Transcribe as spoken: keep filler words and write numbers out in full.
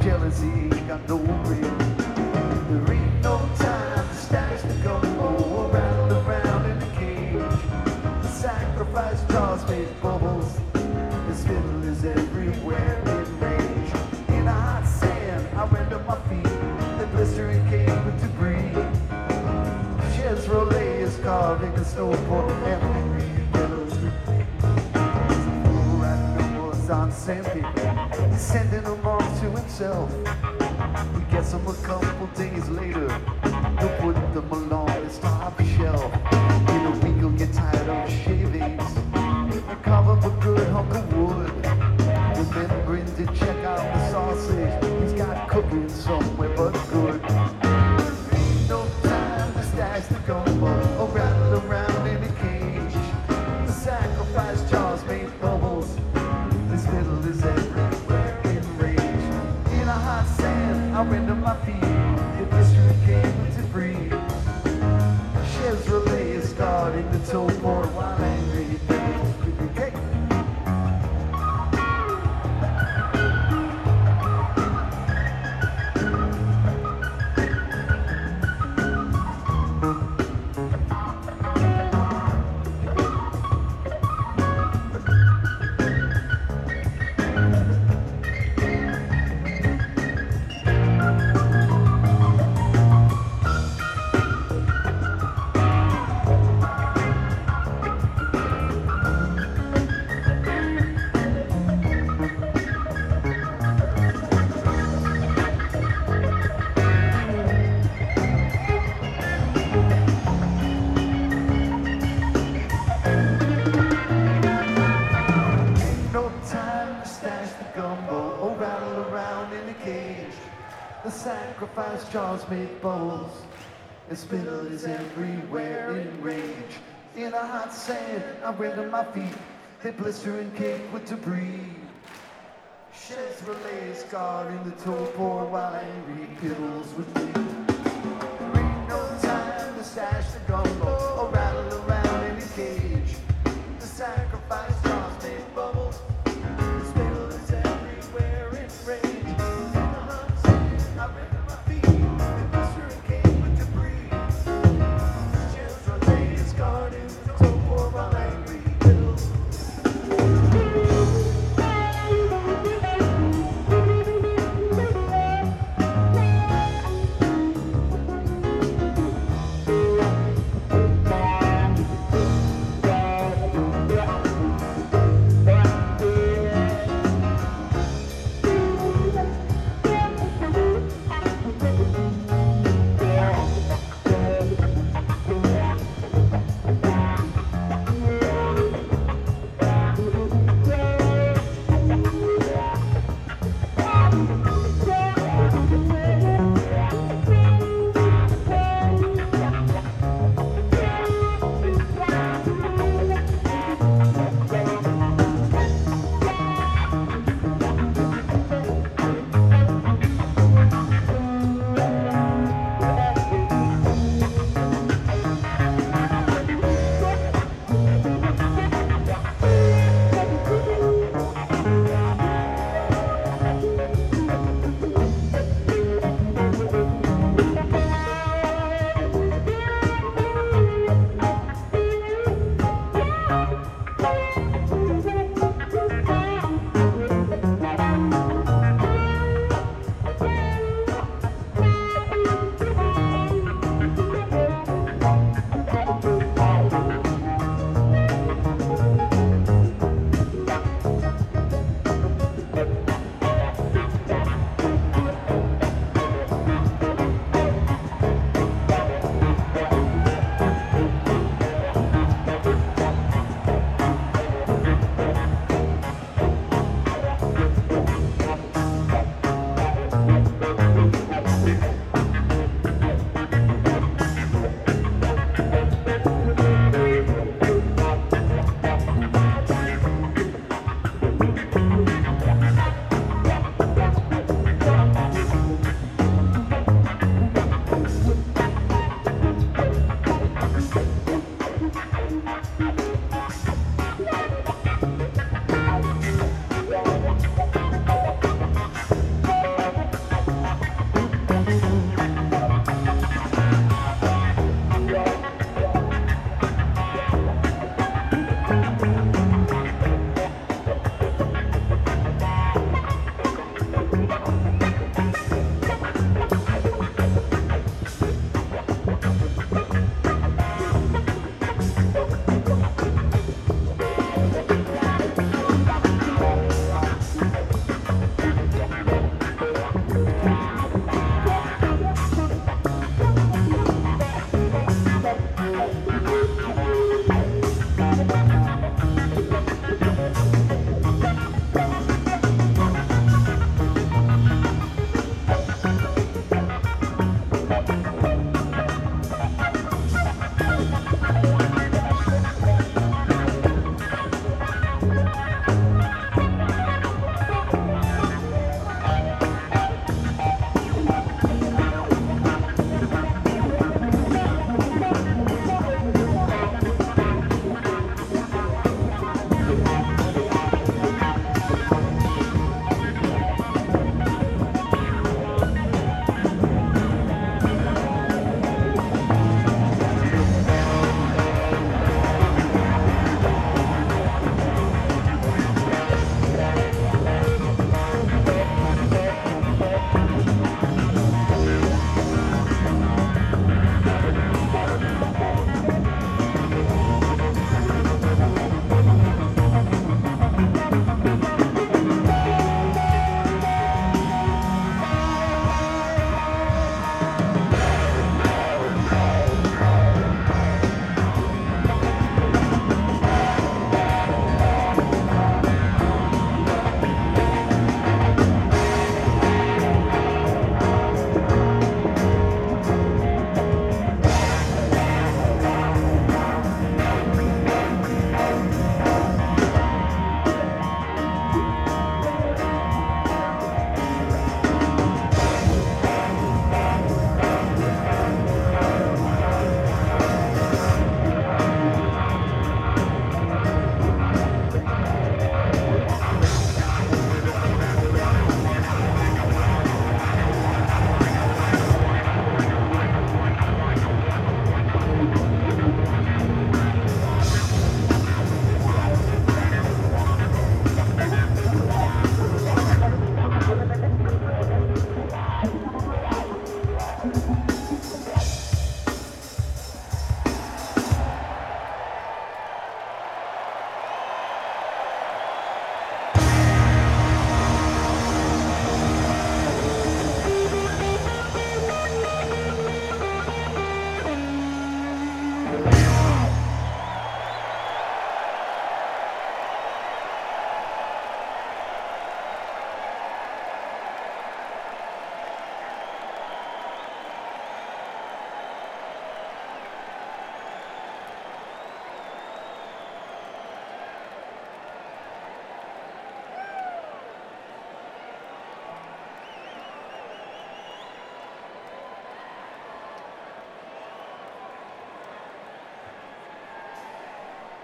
Jealousy ain't got no real. There ain't no time to stash the gumbo around around in the cage. The sacrifice jars made bubbles. This fiddle is everywhere in rage. In a hot sand, I render my feet. The blistering cave with debris. Chevrolet is carving a snowboard and pedals. Riding the woods on sandpaper, he's sending them off to himself. He gets them a couple days later. He'll put them along his top shelf. In a week he'll get tired of shavings. He'll carve up a good hunk of wood. Remembering to check out the sausage he's got cooking somewhere but good. No time to stash the gumbo or rattle around in a cage. The sacrifice jars made bubbles. This fiddle is everywhere in rage. In a hot sand, I render my feet. The mystery came with debris. Chevrolet is guarding the toe board while angry. Hey. Sacrifice jars made bowls. The spittle is everywhere in rage. In a hot sand, I render my feet. They blister and cake with debris. Chevrolet scarred in the toe pour while angry piddles with me.